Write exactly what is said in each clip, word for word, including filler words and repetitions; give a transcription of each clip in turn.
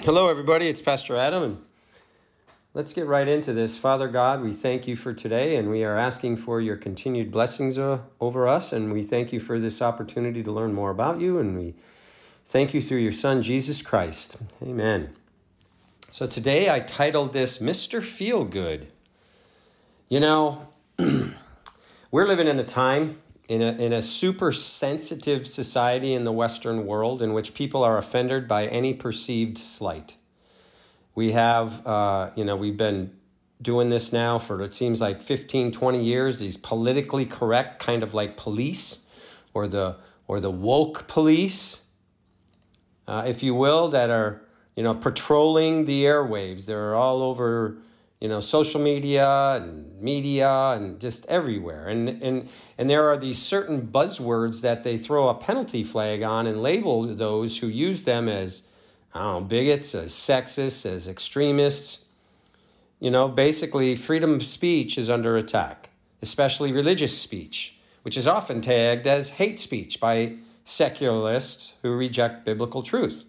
Hello, everybody. It's Pastor Adam, and let's get right into this. Father God, we thank you for today, and we are asking for your continued blessings uh, over us, and we thank you for this opportunity to learn more about you, and we thank you through your Son, Jesus Christ. Amen. So today I titled this, Mister Feelgood. You know, we're living in a time, in a, in a super sensitive society in the Western world in which people are offended by any perceived slight. We have, uh, you know, we've been doing this now for, it seems like fifteen, twenty years, these politically correct kind of like police or the, or the woke police, uh, if you will, that are, you know, patrolling the airwaves. They're all over, you know, social media and media and just everywhere. And, and, and there are these certain buzzwords that they throw a penalty flag on and label those who use them as, I don't know, bigots, as sexists, as extremists. You know, basically freedom of speech is under attack, especially religious speech, which is often tagged as hate speech by secularists who reject biblical truth.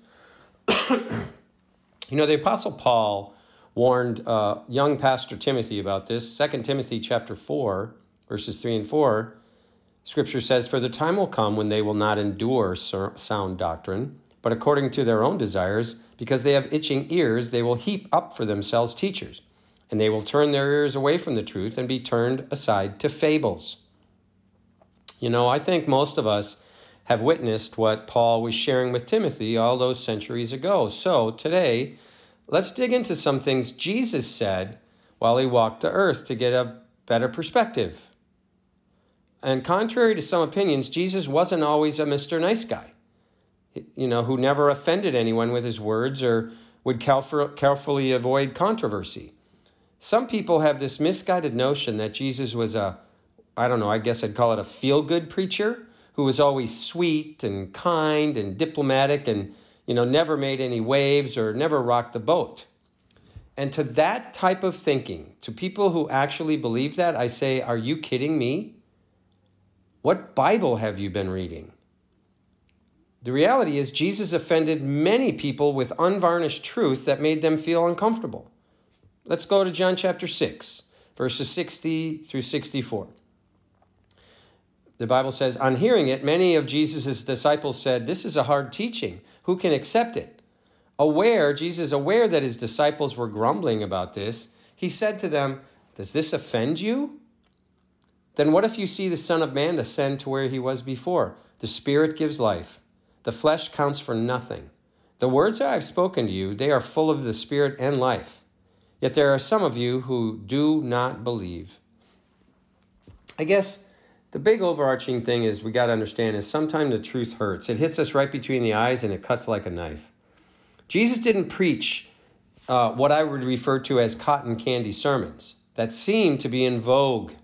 You know, the Apostle Paul warned uh, young Pastor Timothy about this. Second Timothy chapter four, verses three and four, Scripture says, "For the time will come when they will not endure sound doctrine, but according to their own desires, because they have itching ears, they will heap up for themselves teachers, and they will turn their ears away from the truth and be turned aside to fables." You know, I think most of us have witnessed what Paul was sharing with Timothy all those centuries ago. So today, let's dig into some things Jesus said while he walked the earth to get a better perspective. And contrary to some opinions, Jesus wasn't always a Mister Nice Guy, you know, who never offended anyone with his words or would carefully avoid controversy. Some people have this misguided notion that Jesus was a, I don't know, I guess I'd call it a feel-good preacher who was always sweet and kind and diplomatic and, you know, never made any waves or never rocked the boat. And to that type of thinking, to people who actually believe that, I say, are you kidding me? What Bible have you been reading? The reality is Jesus offended many people with unvarnished truth that made them feel uncomfortable. Let's go to John chapter six, verses sixty through sixty-four. The Bible says, "On hearing it, many of Jesus' disciples said, 'This is a hard teaching. Who can accept it?' Aware, Jesus aware that his disciples were grumbling about this, he said to them, 'Does this offend you? Then what if you see the Son of Man ascend to where he was before? The Spirit gives life. The flesh counts for nothing. The words I have spoken to you, they are full of the Spirit and life. Yet there are some of you who do not believe.'" I guess the big overarching thing is we got to understand is sometimes the truth hurts. It hits us right between the eyes and it cuts like a knife. Jesus didn't preach uh, what I would refer to as cotton candy sermons that seem to be in vogue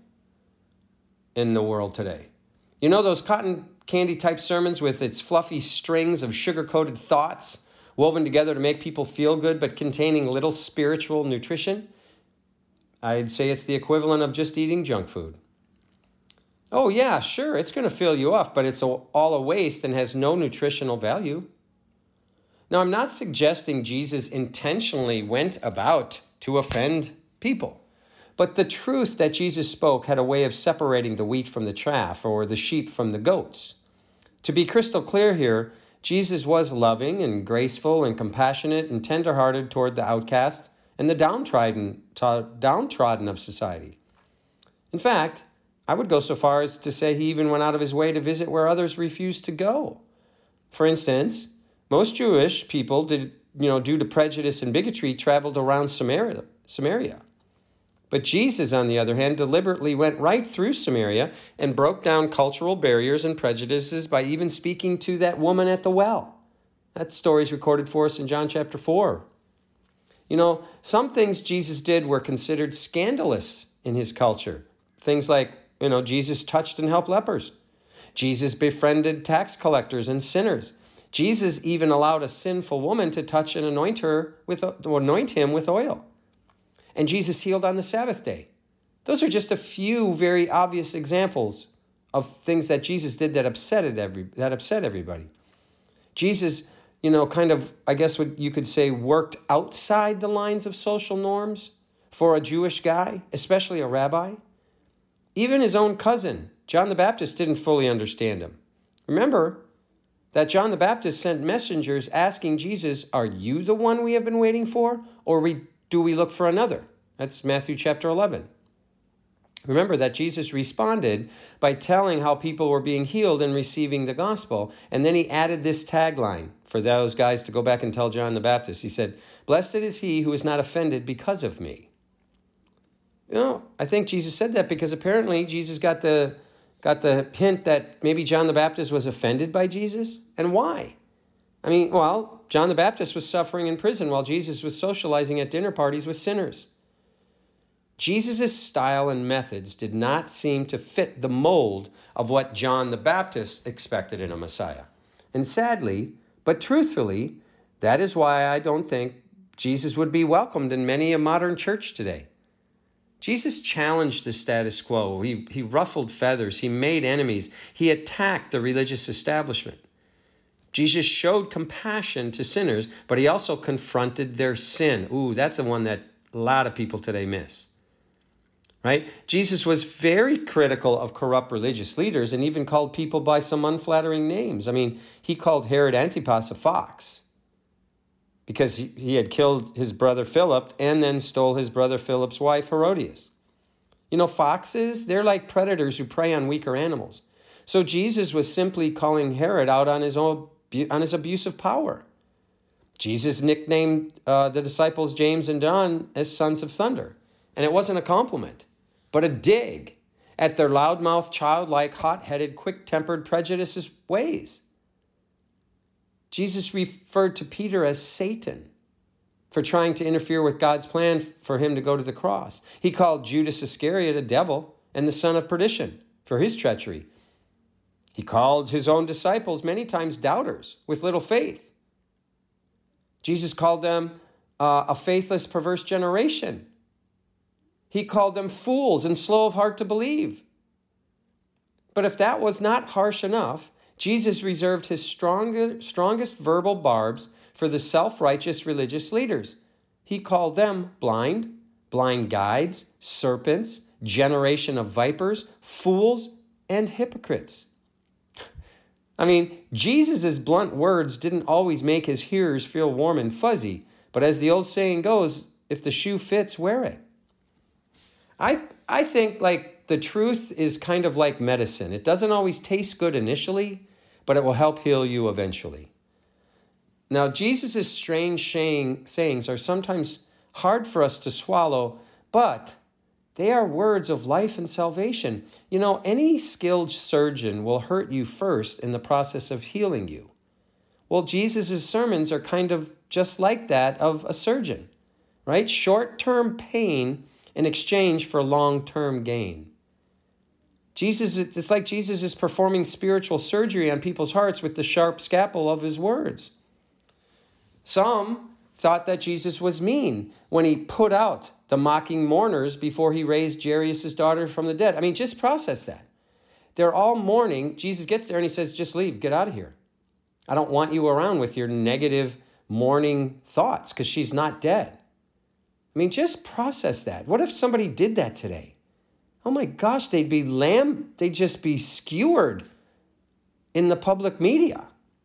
in the world today. You know those cotton candy type sermons with its fluffy strings of sugar-coated thoughts woven together to make people feel good but containing little spiritual nutrition? I'd say it's the equivalent of just eating junk food. Oh yeah, sure, it's going to fill you up, but it's all a waste and has no nutritional value. Now, I'm not suggesting Jesus intentionally went about to offend people, but the truth that Jesus spoke had a way of separating the wheat from the chaff or the sheep from the goats. To be crystal clear here, Jesus was loving and graceful and compassionate and tenderhearted toward the outcast and the downtrodden, downtrodden of society. In fact, I would go so far as to say he even went out of his way to visit where others refused to go. For instance, most Jewish people, did, you know, due to prejudice and bigotry, traveled around Samaria. Samaria. But Jesus, on the other hand, deliberately went right through Samaria and broke down cultural barriers and prejudices by even speaking to that woman at the well. That story is recorded for us in John chapter four. You know, some things Jesus did were considered scandalous in his culture. Things like, you know, Jesus touched and helped lepers. Jesus befriended tax collectors and sinners. Jesus even allowed a sinful woman to touch and anoint her with anoint him with oil. And Jesus healed on the Sabbath day. Those are just a few very obvious examples of things that Jesus did that upset every that upset everybody. Jesus you know, kind of, I guess what you could say, worked outside the lines of social norms for a Jewish guy, especially a rabbi. Even his own cousin, John the Baptist, didn't fully understand him. Remember that John the Baptist sent messengers asking Jesus, are you the one we have been waiting for, or we, do we look for another? That's Matthew chapter eleven. Remember that Jesus responded by telling how people were being healed and receiving the gospel. And then he added this tagline for those guys to go back and tell John the Baptist. He said, blessed is he who is not offended because of me. You know, I think Jesus said that because apparently Jesus got the, got the hint that maybe John the Baptist was offended by Jesus. And why? I mean, well, John the Baptist was suffering in prison while Jesus was socializing at dinner parties with sinners. Jesus' style and methods did not seem to fit the mold of what John the Baptist expected in a Messiah. And sadly, but truthfully, that is why I don't think Jesus would be welcomed in many a modern church today. Jesus challenged the status quo. He, he ruffled feathers. He made enemies. He attacked the religious establishment. Jesus showed compassion to sinners, but he also confronted their sin. Ooh, that's the one that a lot of people today miss. Right? Jesus was very critical of corrupt religious leaders and even called people by some unflattering names. I mean, he called Herod Antipas a fox because he, he had killed his brother Philip and then stole his brother Philip's wife, Herodias. You know, foxes, they're like predators who prey on weaker animals. So Jesus was simply calling Herod out on his own, on his abuse of power. Jesus nicknamed uh, the disciples James and John as sons of thunder. And it wasn't a compliment, but a dig at their loudmouth, childlike, hot-headed, quick-tempered, prejudiced ways. Jesus referred to Peter as Satan for trying to interfere with God's plan for him to go to the cross. He called Judas Iscariot a devil and the son of perdition for his treachery. He called his own disciples many times doubters with little faith. Jesus called them uh, a faithless, perverse generation. He called them fools and slow of heart to believe. But if that was not harsh enough, Jesus reserved his strong, strongest verbal barbs for the self-righteous religious leaders. He called them blind, blind guides, serpents, generation of vipers, fools, and hypocrites. I mean, Jesus' blunt words didn't always make his hearers feel warm and fuzzy, but as the old saying goes, if the shoe fits, wear it. I I think like the truth is kind of like medicine. It doesn't always taste good initially, but it will help heal you eventually. Now, Jesus' strange saying, sayings are sometimes hard for us to swallow, but they are words of life and salvation. You know, any skilled surgeon will hurt you first in the process of healing you. Well, Jesus' sermons are kind of just like that of a surgeon, right? Short-term pain in exchange for long-term gain. Jesus, it's like Jesus is performing spiritual surgery on people's hearts with the sharp scalpel of his words. Some thought that Jesus was mean when he put out the mocking mourners before he raised Jairus' daughter from the dead. I mean, just process that. They're all mourning. Jesus gets there and he says, just leave, get out of here. I don't want you around with your negative mourning thoughts because she's not dead. I mean, just process that. What if somebody did that today? Oh my gosh, they'd be lamb, they'd just be skewered in the public media.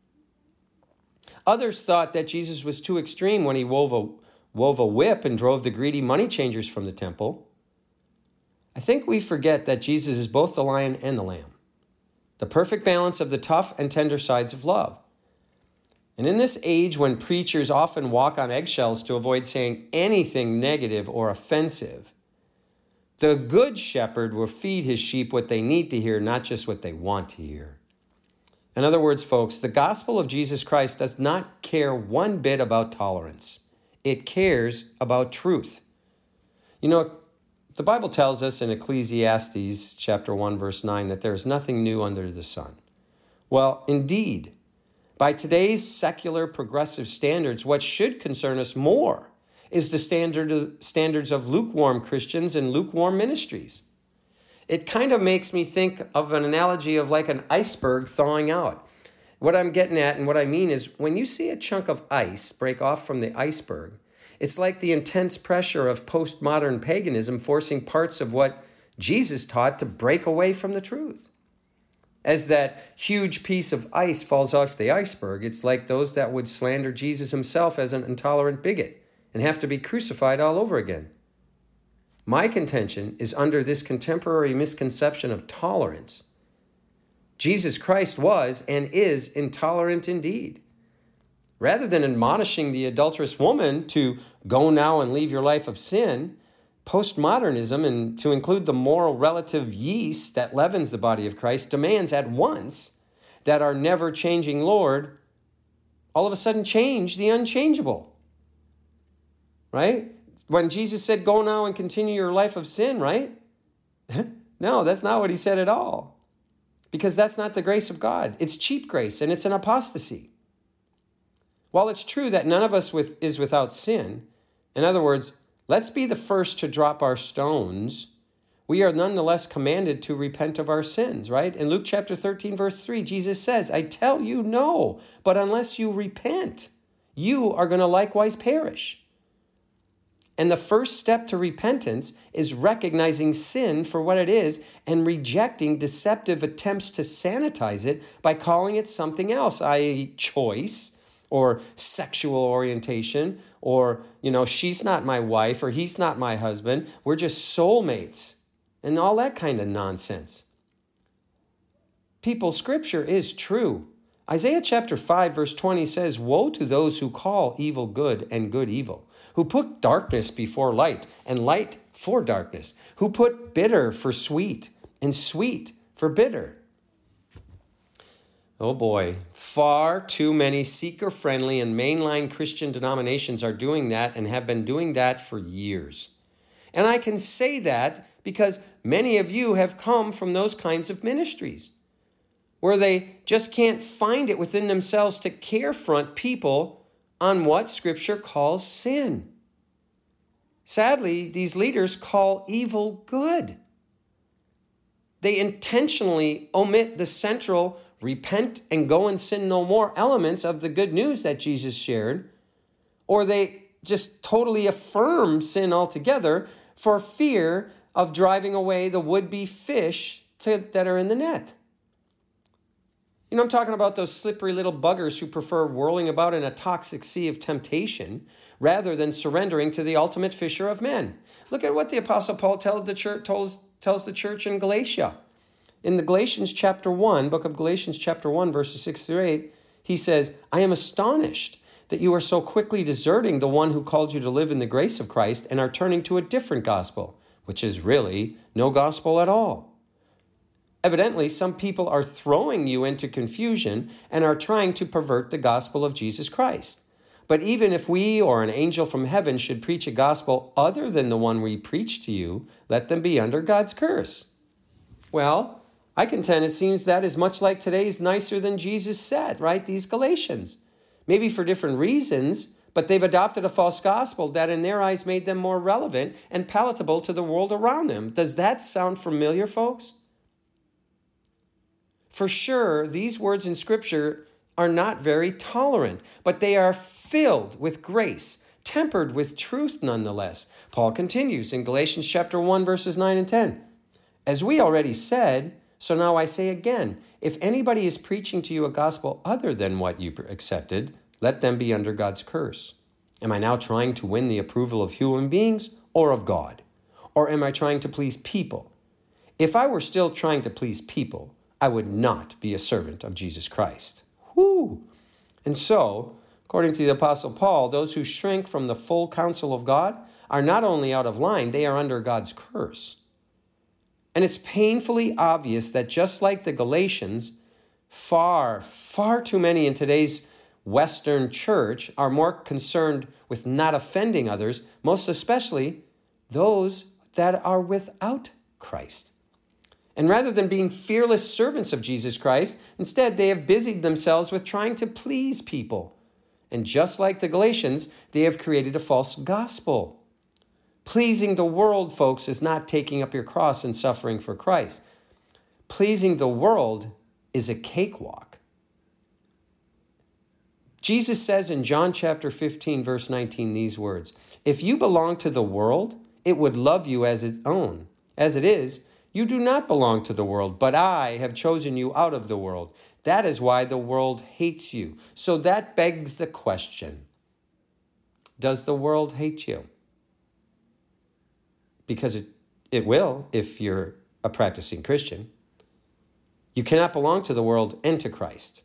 Others thought that Jesus was too extreme when he wove a, wove a whip and drove the greedy money changers from the temple. I think we forget that Jesus is both the lion and the lamb, the perfect balance of the tough and tender sides of love. And in this age when preachers often walk on eggshells to avoid saying anything negative or offensive, the good shepherd will feed his sheep what they need to hear, not just what they want to hear. In other words, folks, the gospel of Jesus Christ does not care one bit about tolerance. It cares about truth. You know, the Bible tells us in Ecclesiastes chapter one, verse nine, that there is nothing new under the sun. Well, indeed, by today's secular progressive standards, what should concern us more is the standard of, standards of lukewarm Christians and lukewarm ministries. It kind of makes me think of an analogy of like an iceberg thawing out. What I'm getting at and what I mean is when you see a chunk of ice break off from the iceberg, it's like the intense pressure of postmodern paganism forcing parts of what Jesus taught to break away from the truth. As that huge piece of ice falls off the iceberg, it's like those that would slander Jesus himself as an intolerant bigot and have to be crucified all over again. My contention is under this contemporary misconception of tolerance. Jesus Christ was and is intolerant indeed. Rather than admonishing the adulterous woman to go now and leave your life of sin, postmodernism, and to include the moral relative yeast that leavens the body of Christ, demands at once that our never-changing Lord all of a sudden change the unchangeable. Right? When Jesus said, go now and continue your life of sin, right? No, that's not what he said at all. Because that's not the grace of God. It's cheap grace, and it's an apostasy. While it's true that none of us with, is without sin, in other words, let's be the first to drop our stones, we are nonetheless commanded to repent of our sins, right? In Luke chapter thirteen, verse three, Jesus says, I tell you no, but unless you repent, you are going to likewise perish. And the first step to repentance is recognizing sin for what it is and rejecting deceptive attempts to sanitize it by calling it something else, that is choice or sexual orientation or, you know, she's not my wife or he's not my husband. We're just soulmates and all that kind of nonsense. People, Scripture is true. Isaiah chapter five, verse twenty says, woe to those who call evil good and good evil, who put darkness before light and light for darkness, who put bitter for sweet and sweet for bitter. Oh boy, far too many seeker-friendly and mainline Christian denominations are doing that and have been doing that for years. And I can say that because many of you have come from those kinds of ministries, where they just can't find it within themselves to carefront people on what Scripture calls sin. Sadly, these leaders call evil good. They intentionally omit the central repent and go and sin no more elements of the good news that Jesus shared, or they just totally affirm sin altogether for fear of driving away the would-be fish to, that are in the net. You know, I'm talking about those slippery little buggers who prefer whirling about in a toxic sea of temptation rather than surrendering to the ultimate fisher of men. Look at what the Apostle Paul tells the church, tells, tells the church in Galatia. In the Galatians chapter one, book of Galatians chapter one, verses six through eight, he says, I am astonished that you are so quickly deserting the one who called you to live in the grace of Christ and are turning to a different gospel, which is really no gospel at all. Evidently, some people are throwing you into confusion and are trying to pervert the gospel of Jesus Christ. But even if we or an angel from heaven should preach a gospel other than the one we preach to you, let them be under God's curse. Well, I contend it seems that is much like today's nicer than Jesus said, right? These Galatians. Maybe for different reasons, but they've adopted a false gospel that in their eyes made them more relevant and palatable to the world around them. Does that sound familiar, folks? For sure, these words in Scripture are not very tolerant, but they are filled with grace, tempered with truth nonetheless. Paul continues in Galatians chapter one, verses nine and ten. As we already said, so now I say again, if anybody is preaching to you a gospel other than what you accepted, let them be under God's curse. Am I now trying to win the approval of human beings or of God? Or am I trying to please people? If I were still trying to please people, I would not be a servant of Jesus Christ. Whoo! And so, according to the Apostle Paul, those who shrink from the full counsel of God are not only out of line, they are under God's curse. And it's painfully obvious that just like the Galatians, far, far too many in today's Western church are more concerned with not offending others, most especially those that are without Christ. And rather than being fearless servants of Jesus Christ, instead they have busied themselves with trying to please people. And just like the Galatians, they have created a false gospel. Pleasing the world, folks, is not taking up your cross and suffering for Christ. Pleasing the world is a cakewalk. Jesus says in John chapter fifteen, verse nineteen, these words, "If you belong to the world, it would love you as its own. As it is, you do not belong to the world, but I have chosen you out of the world. That is why the world hates you." So that begs the question, does the world hate you? Because it, it will if you're a practicing Christian. You cannot belong to the world and to Christ.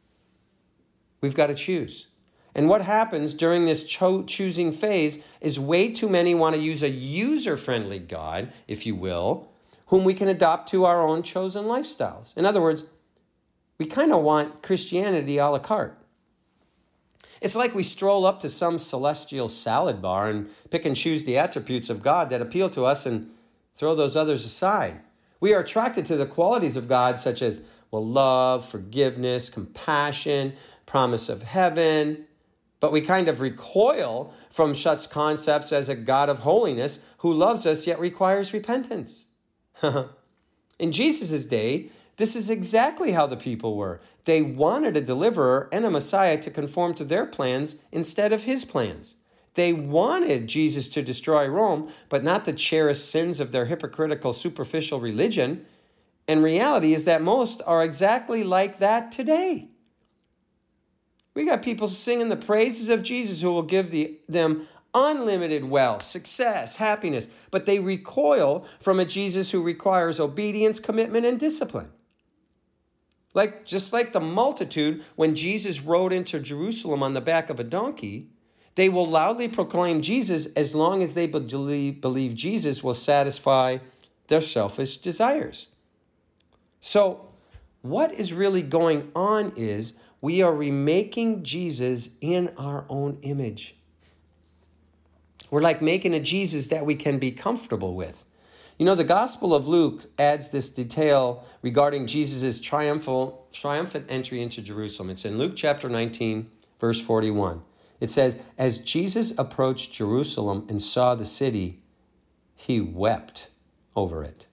We've got to choose. And what happens during this cho- choosing phase is way too many want to use a user-friendly God, if you will, whom we can adopt to our own chosen lifestyles. In other words, we kind of want Christianity a la carte. It's like we stroll up to some celestial salad bar and pick and choose the attributes of God that appeal to us and throw those others aside. We are attracted to the qualities of God such as, well, love, forgiveness, compassion, promise of heaven, but we kind of recoil from such concepts as a God of holiness who loves us yet requires repentance. In Jesus' day, this is exactly how the people were. They wanted a deliverer and a Messiah to conform to their plans instead of his plans. They wanted Jesus to destroy Rome, but not to cherish sins of their hypocritical, superficial religion. And reality is that most are exactly like that today. We got people singing the praises of Jesus who will give the, them unlimited wealth, success, happiness, but they recoil from a Jesus who requires obedience, commitment, and discipline. Like, just like the multitude, when Jesus rode into Jerusalem on the back of a donkey, they will loudly proclaim Jesus as long as they believe, believe Jesus will satisfy their selfish desires. So, what is really going on is we are remaking Jesus in our own image. We're like making a Jesus that we can be comfortable with. You know, the Gospel of Luke adds this detail regarding Jesus' triumphal, triumphant entry into Jerusalem. It's in Luke chapter nineteen, verse forty-one. It says, "As Jesus approached Jerusalem and saw the city, he wept over it."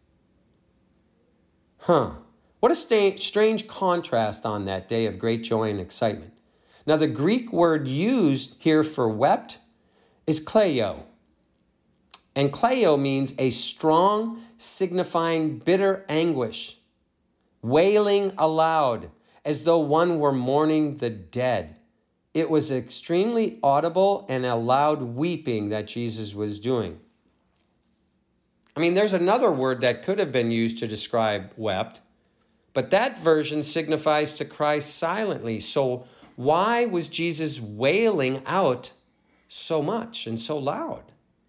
Huh. What a sta- strange contrast on that day of great joy and excitement. Now, the Greek word used here for wept is kleio. And kleio means a strong, signifying bitter anguish, wailing aloud, as though one were mourning the dead. It was extremely audible and a loud weeping that Jesus was doing. I mean, there's another word that could have been used to describe wept, but that version signifies to cry silently. So why was Jesus wailing out so much and so loud?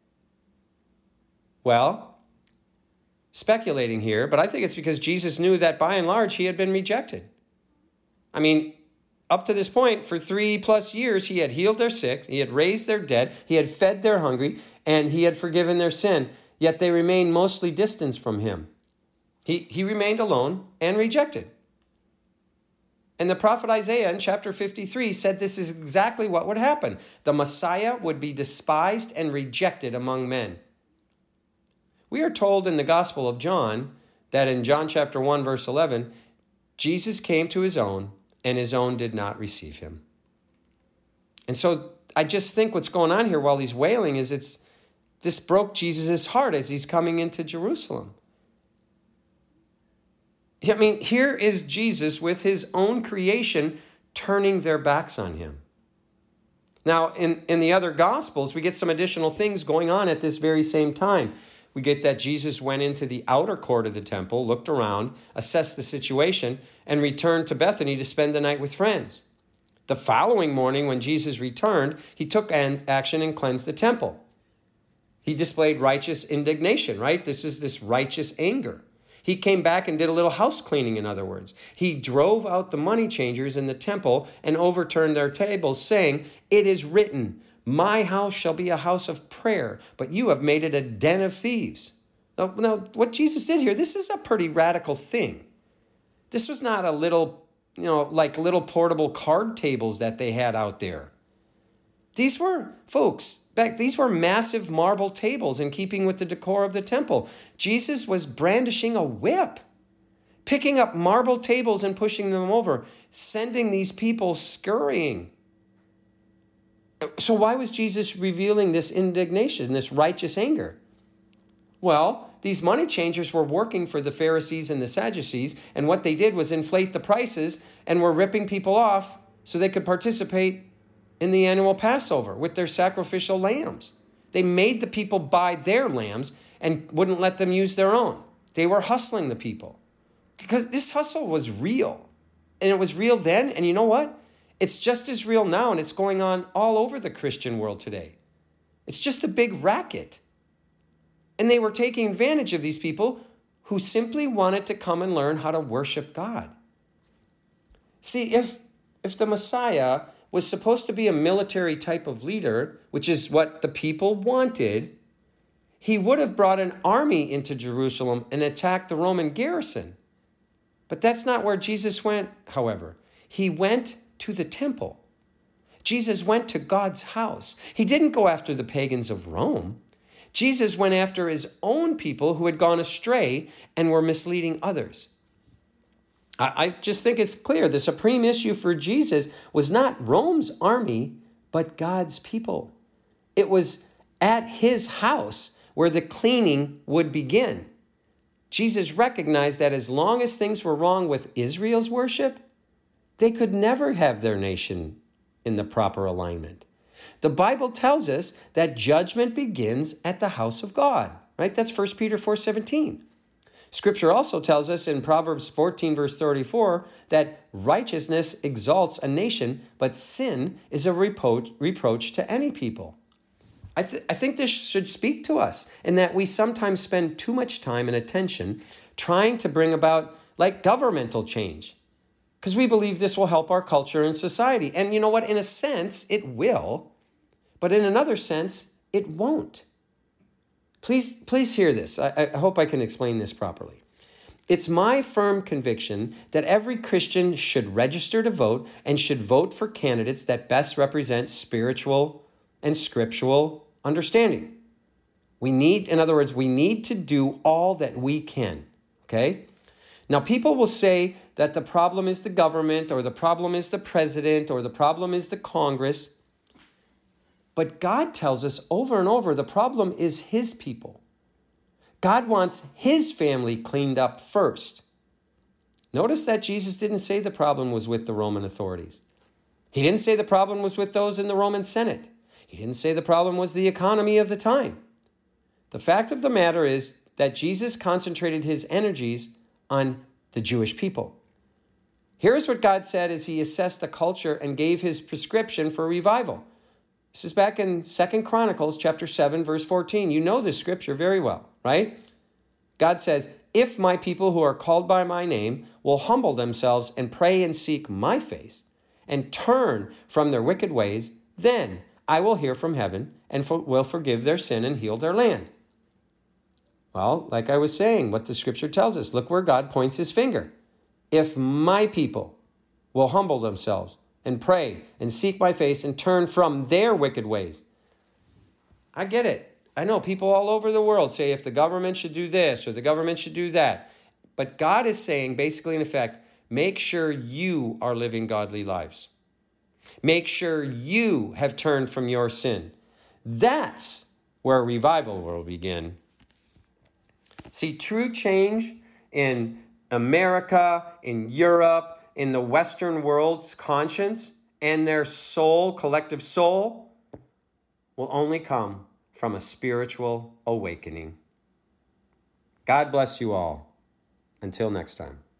Well, speculating here, but I think it's because Jesus knew that by and large he had been rejected. I mean, up to this point, for three plus years, he had healed their sick, he had raised their dead, he had fed their hungry, and he had forgiven their sin, yet they remained mostly distant from him. He, he remained alone and rejected. And the prophet Isaiah in chapter fifty-three said this is exactly what would happen. The Messiah would be despised and rejected among men. We are told in the Gospel of John that in John chapter one, verse eleven, Jesus came to his own, and his own did not receive him. And so I just think what's going on here while he's wailing is it's this broke Jesus' heart as he's coming into Jerusalem. I mean, here is Jesus with his own creation turning their backs on him. Now, in, in the other Gospels, we get some additional things going on at this very same time. We get that Jesus went into the outer court of the temple, looked around, assessed the situation, and returned to Bethany to spend the night with friends. The following morning, when Jesus returned, he took action and cleansed the temple. He displayed righteous indignation, right? This is this righteous anger. He came back and did a little house cleaning, in other words. He drove out the money changers in the temple and overturned their tables, saying, "It is written, my house shall be a house of prayer, but you have made it a den of thieves." Now, now, what Jesus did here, this is a pretty radical thing. This was not a little, you know, like little portable card tables that they had out there. These were, folks, back, these were massive marble tables in keeping with the decor of the temple. Jesus was brandishing a whip, picking up marble tables and pushing them over, sending these people scurrying. So why was Jesus revealing this indignation, this righteous anger? Well, these money changers were working for the Pharisees and the Sadducees, and what they did was inflate the prices and were ripping people off so they could participate in the annual Passover with their sacrificial lambs. They made the people buy their lambs and wouldn't let them use their own. They were hustling the people because this hustle was real. And it was real then, and you know what? It's just as real now, and it's going on all over the Christian world today. It's just a big racket. And they were taking advantage of these people who simply wanted to come and learn how to worship God. See, if, if the Messiah was supposed to be a military type of leader, which is what the people wanted, he would have brought an army into Jerusalem and attacked the Roman garrison. But that's not where Jesus went, however. He went to the temple. Jesus went to God's house. He didn't go after the pagans of Rome. Jesus went after his own people who had gone astray and were misleading others. I, I just think it's clear the supreme issue for Jesus was not Rome's army, but God's people. It was at his house where the cleaning would begin. Jesus recognized that as long as things were wrong with Israel's worship, they could never have their nation in the proper alignment. The Bible tells us that judgment begins at the house of God, right? That's First Peter four seventeen. Scripture also tells us in Proverbs fourteen, verse thirty-four, that righteousness exalts a nation, but sin is a repro- reproach to any people. I, th- I think this should speak to us in that we sometimes spend too much time and attention trying to bring about like governmental change because we believe this will help our culture and society. And you know what? In a sense, it will, but in another sense, it won't. Please, please hear this. I, I hope I can explain this properly. It's my firm conviction that every Christian should register to vote and should vote for candidates that best represent spiritual and scriptural understanding. We need, in other words, we need to do all that we can, okay? Now, people will say that the problem is the government or the problem is the president or the problem is the Congress. But God tells us over and over the problem is his people. God wants his family cleaned up first. Notice that Jesus didn't say the problem was with the Roman authorities. He didn't say the problem was with those in the Roman Senate. He didn't say the problem was the economy of the time. The fact of the matter is that Jesus concentrated his energies on the Jewish people. Here's what God said as he assessed the culture and gave his prescription for revival. This is back in Second Chronicles chapter seven, verse fourteen. You know this scripture very well, right? God says, if my people who are called by my name will humble themselves and pray and seek my face and turn from their wicked ways, then I will hear from heaven and for, will forgive their sin and heal their land. Well, like I was saying, what the scripture tells us, look where God points his finger. If my people will humble themselves and pray and seek my face and turn from their wicked ways. I get it. I know people all over the world say if the government should do this or the government should do that. But God is saying, basically in effect, make sure you are living godly lives. Make sure you have turned from your sin. That's where revival will begin. See, true change in America, in Europe, in the Western world's conscience and their soul, collective soul, will only come from a spiritual awakening. God bless you all. Until next time.